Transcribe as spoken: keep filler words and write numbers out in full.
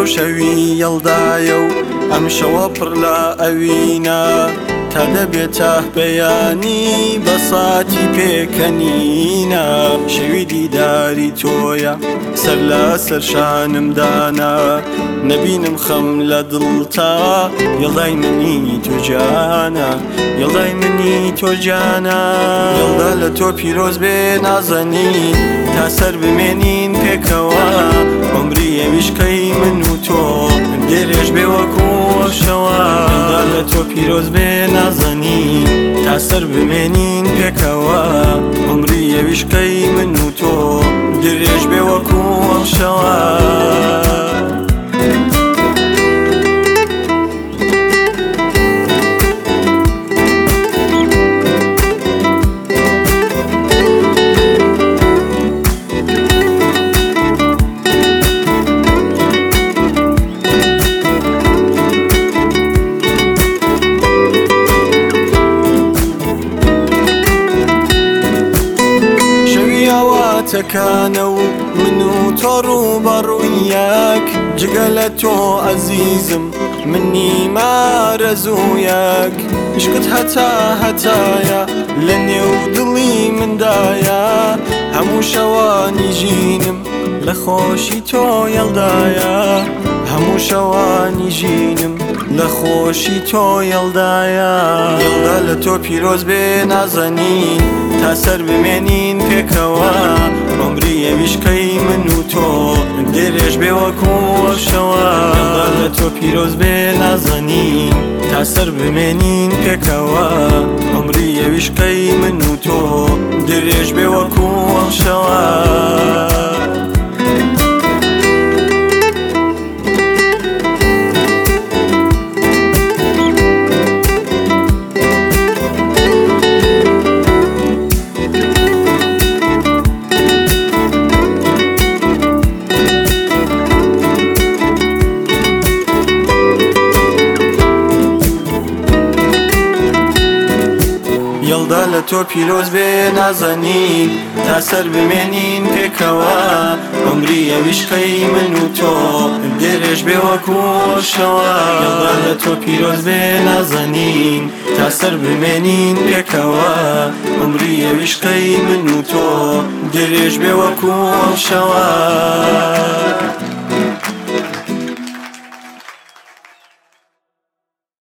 لەو شەوی یەڵدایە و ئەم شەوە پڕ لە ئەوینە تا دەبێتە بەیانی بەساتی پێکەنینە شەوی دیداری تۆیە سەر لە سەر شانمدانە نەبینم خەم لە دڵتا یەڵدای منی تۆ جانە یەڵدای منی تۆ جانە یەڵدا لە تۆ پیرۆز بێ نازەنین تا سەر بمێنین پێکەوە عمری ئەویشکەی من و تۆ دێرێژ بێ وەکو شەوە یەڵدا لە تۆ پیرۆز بێ نازەنین تا سەر بمێنین پێکەوە عمری ئەویشکەی من و تۆ دێرێژ بێ وەکو شەوە تەکانە و من و تۆ ڕووبەڕوویەک جگە لە تۆ عەزیزم من نیمارەزوویەک عشقت هەتا هەتایە لە نێو دڵی مندایە هەموو شەوانی ژینم لە خۆشی تۆ یەڵدایە هەموو شەوانی ژینم لە خۆشی تۆ یەڵدایە یەڵدا لە تۆ پیرۆز بێ نازەنین تا سەر بمێنین پێکەوە عمری ئەویشکەی من و تۆ دێرێژ بێ وەکو شەوە یەڵدا لە تۆ پیرۆز بێ نازەنین تا سەر بمێنین پێکەوە عمری ئەویشکەی من و تۆ دێرێژ بێ وەکو شەوە یەڵدا لە تۆ پیرۆز بێ نازەنین تا سەر بمێنین پێکەوە عمری ئەویشکەی من و تۆ دێرێژ بێ وەکو شەوە یەڵدا لە تۆ پیرۆز بێ نازەنین تا سەر بمێنین پێکەوە عمری ئەویشکەی من و تۆ دێرێژ بێ وەکو شەوە